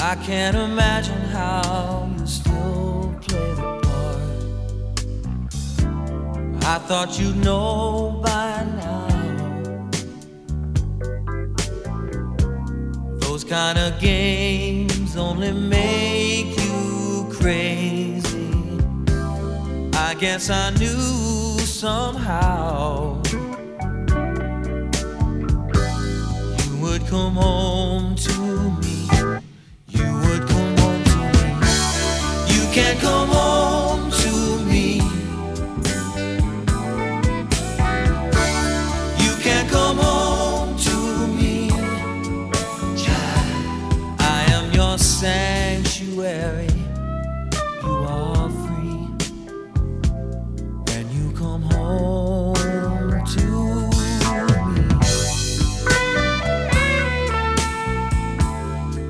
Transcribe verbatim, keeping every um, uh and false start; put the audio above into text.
I can't imagine how you still play the part. I thought you'd know by now. Those kind of games only make you crazy. I guess I knew somehow you would come home to me. You would come home to me. You can't come home to me. You can't come home to me. Child, I am your sanctuary.